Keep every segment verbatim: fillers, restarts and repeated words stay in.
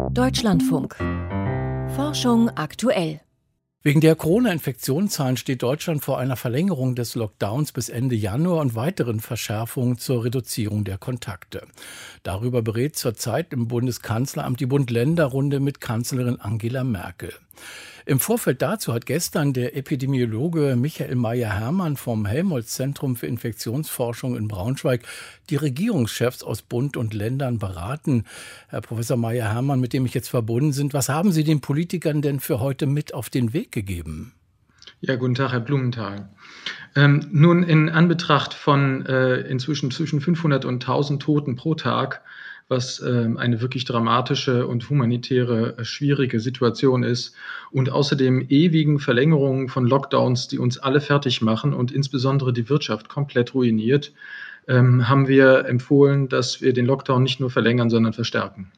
Deutschlandfunk. Forschung aktuell. Wegen der Corona-Infektionszahlen steht Deutschland vor einer Verlängerung des Lockdowns bis Ende Januar und weiteren Verschärfungen zur Reduzierung der Kontakte. Darüber berät zurzeit im Bundeskanzleramt die Bund-Länder-Runde mit Kanzlerin Angela Merkel. Im Vorfeld dazu hat gestern der Epidemiologe Michael Mayer-Hermann vom Helmholtz-Zentrum für Infektionsforschung in Braunschweig die Regierungschefs aus Bund und Ländern beraten. Herr Professor Mayer-Hermann, mit dem ich jetzt verbunden bin, was haben Sie den Politikern denn für heute mit auf den Weg gegeben? Ja, guten Tag, Herr Blumenthal. Ähm, nun, in Anbetracht von äh, inzwischen zwischen fünfhundert und tausend Toten pro Tag, was äh, eine wirklich dramatische und humanitäre äh, schwierige Situation ist und außerdem ewigen Verlängerungen von Lockdowns, die uns alle fertig machen und insbesondere die Wirtschaft komplett ruiniert, ähm, haben wir empfohlen, dass wir den Lockdown nicht nur verlängern, sondern verstärken.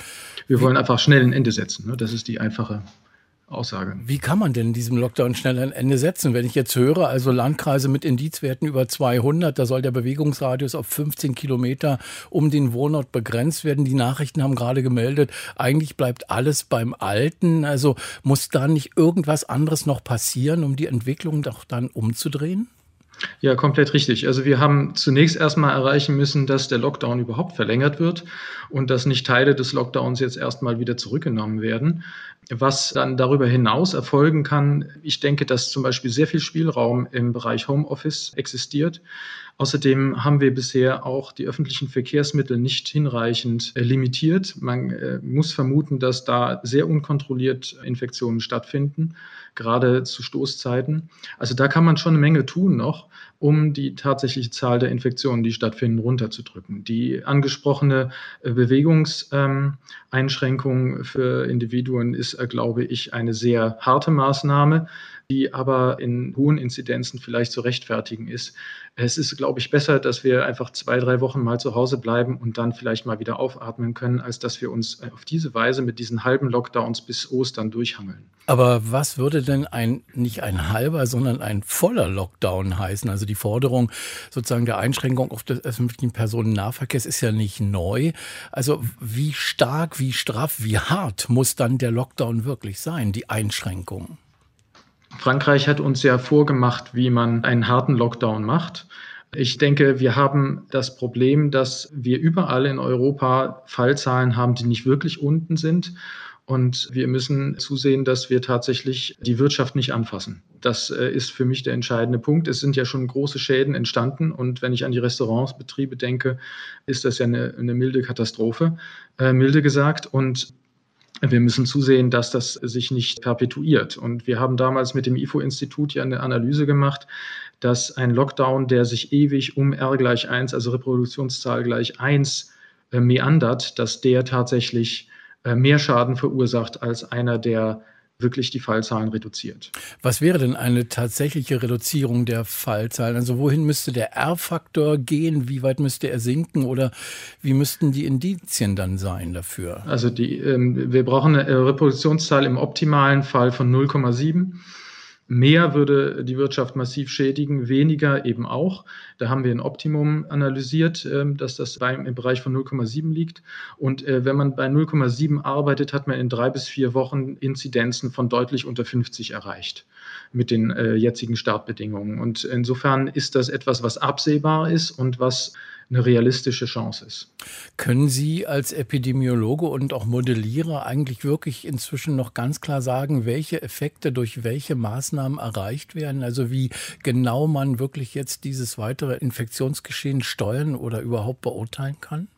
Wir wollen einfach schnell ein Ende setzen. Ne? Das ist die einfache Aussage. Wie kann man denn diesem Lockdown schnell ein Ende setzen? Wenn ich jetzt höre, also Landkreise mit Indizwerten über zweihundert, da soll der Bewegungsradius auf fünfzehn Kilometer um den Wohnort begrenzt werden. Die Nachrichten haben gerade gemeldet, eigentlich bleibt alles beim Alten. Also muss da nicht irgendwas anderes noch passieren, um die Entwicklung doch dann umzudrehen? Ja, komplett richtig. Also wir haben zunächst erstmal erreichen müssen, dass der Lockdown überhaupt verlängert wird und dass nicht Teile des Lockdowns jetzt erstmal wieder zurückgenommen werden. Was dann darüber hinaus erfolgen kann, ich denke, dass zum Beispiel sehr viel Spielraum im Bereich Homeoffice existiert. Außerdem haben wir bisher auch die öffentlichen Verkehrsmittel nicht hinreichend äh, limitiert. Man äh, muss vermuten, dass da sehr unkontrolliert Infektionen stattfinden, gerade zu Stoßzeiten. Also da kann man schon eine Menge tun noch, um die tatsächliche Zahl der Infektionen, die stattfinden, runterzudrücken. Die angesprochene äh, Bewegungseinschränkung ähm, für Individuen ist, äh, glaube ich, eine sehr harte Maßnahme, die aber in hohen Inzidenzen vielleicht zu rechtfertigen ist. Es ist, glaube ich, besser, dass wir einfach zwei, drei Wochen mal zu Hause bleiben und dann vielleicht mal wieder aufatmen können, als dass wir uns auf diese Weise mit diesen halben Lockdowns bis Ostern durchhangeln. Aber was würde denn ein, nicht ein halber, sondern ein voller Lockdown heißen? Also die Forderung sozusagen der Einschränkung auf des öffentlichen Personennahverkehrs ist ja nicht neu. Also wie stark, wie straff, wie hart muss dann der Lockdown wirklich sein, die Einschränkung? Frankreich hat uns ja vorgemacht, wie man einen harten Lockdown macht. Ich denke, wir haben das Problem, dass wir überall in Europa Fallzahlen haben, die nicht wirklich unten sind. Und wir müssen zusehen, dass wir tatsächlich die Wirtschaft nicht anfassen. Das ist für mich der entscheidende Punkt. Es sind ja schon große Schäden entstanden. Und wenn ich an die Restaurantsbetriebe denke, ist das ja eine, eine milde Katastrophe, äh, milde gesagt. Und wir müssen zusehen, dass das sich nicht perpetuiert. Und wir haben damals mit dem I F O-Institut ja eine Analyse gemacht, dass ein Lockdown, der sich ewig um R gleich eins, also Reproduktionszahl gleich eins, äh, meandert, dass der tatsächlich äh, mehr Schaden verursacht als einer, der wirklich die Fallzahlen reduziert. Was wäre denn eine tatsächliche Reduzierung der Fallzahlen? Also wohin müsste der R-Faktor gehen? Wie weit müsste er sinken? Oder wie müssten die Indizien dann sein dafür? Also die, ähm, wir brauchen eine Reproduktionszahl im optimalen Fall von null Komma sieben. Mehr würde die Wirtschaft massiv schädigen, weniger eben auch. Da haben wir ein Optimum analysiert, dass das im Bereich von null Komma sieben liegt. Und wenn man bei null Komma sieben arbeitet, hat man in drei bis vier Wochen Inzidenzen von deutlich unter fünfzig erreicht mit den jetzigen Startbedingungen. Und insofern ist das etwas, was absehbar ist und was eine realistische Chance ist. Können Sie als Epidemiologe und auch Modellierer eigentlich wirklich inzwischen noch ganz klar sagen, welche Effekte durch welche Maßnahmen erreicht werden? Also wie genau man wirklich jetzt dieses weitere Infektionsgeschehen steuern oder überhaupt beurteilen kann?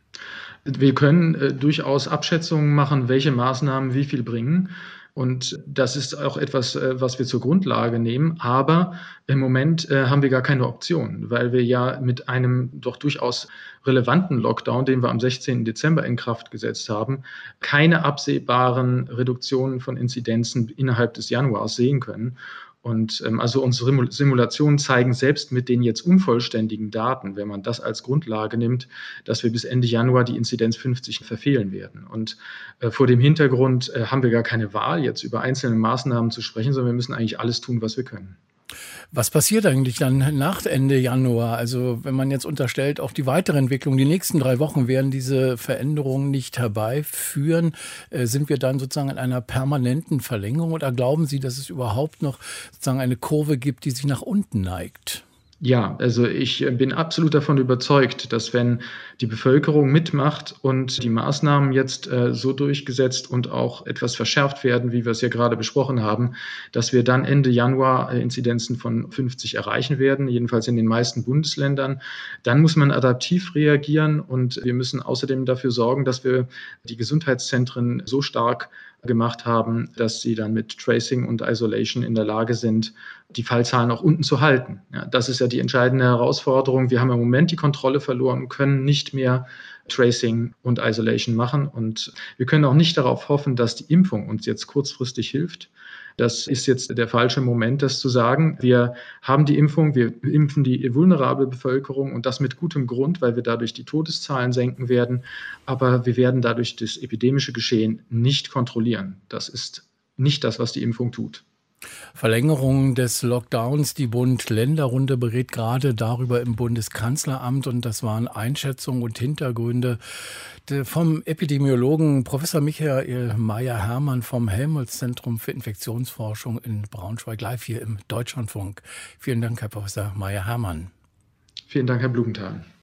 Wir können äh, durchaus Abschätzungen machen, welche Maßnahmen wie viel bringen. Und das ist auch etwas, was wir zur Grundlage nehmen. Aber im Moment äh, haben wir gar keine Option, weil wir ja mit einem doch durchaus relevanten Lockdown, den wir am sechzehnten Dezember in Kraft gesetzt haben, keine absehbaren Reduktionen von Inzidenzen innerhalb des Januars sehen können. Und ähm, also unsere Simulationen zeigen selbst mit den jetzt unvollständigen Daten, wenn man das als Grundlage nimmt, dass wir bis Ende Januar die Inzidenz fünfzig verfehlen werden. Und äh, vor dem Hintergrund äh, haben wir gar keine Wahl, jetzt über einzelne Maßnahmen zu sprechen, sondern wir müssen eigentlich alles tun, was wir können. Was passiert eigentlich dann nach Ende Januar? Also wenn man jetzt unterstellt, auch die weitere Entwicklung, die nächsten drei Wochen werden diese Veränderungen nicht herbeiführen. Äh, sind wir dann sozusagen in einer permanenten Verlängerung oder glauben Sie, dass es überhaupt noch sozusagen eine Kurve gibt, die sich nach unten neigt? Ja, also ich bin absolut davon überzeugt, dass wenn die Bevölkerung mitmacht und die Maßnahmen jetzt äh, so durchgesetzt und auch etwas verschärft werden, wie wir es ja gerade besprochen haben, dass wir dann Ende Januar äh, Inzidenzen von fünfzig erreichen werden, jedenfalls in den meisten Bundesländern. Dann muss man adaptiv reagieren und wir müssen außerdem dafür sorgen, dass wir die Gesundheitszentren so stark gemacht haben, dass sie dann mit Tracing und Isolation in der Lage sind, die Fallzahlen auch unten zu halten. Ja, das ist ja die entscheidende Herausforderung. Wir haben im Moment die Kontrolle verloren und können nicht mehr Tracing und Isolation machen. Und wir können auch nicht darauf hoffen, dass die Impfung uns jetzt kurzfristig hilft. Das ist jetzt der falsche Moment, das zu sagen. Wir haben die Impfung, wir impfen die vulnerable Bevölkerung und das mit gutem Grund, weil wir dadurch die Todeszahlen senken werden. Aber wir werden dadurch das epidemische Geschehen nicht kontrollieren. Das ist nicht das, was die Impfung tut. Verlängerung des Lockdowns. Die Bund-Länder-Runde berät gerade darüber im Bundeskanzleramt und das waren Einschätzungen und Hintergründe vom Epidemiologen Professor Michael Mayer-Hermann vom Helmholtz-Zentrum für Infektionsforschung in Braunschweig, live hier im Deutschlandfunk. Vielen Dank, Herr Professor Mayer-Hermann. Vielen Dank, Herr Blumenthal.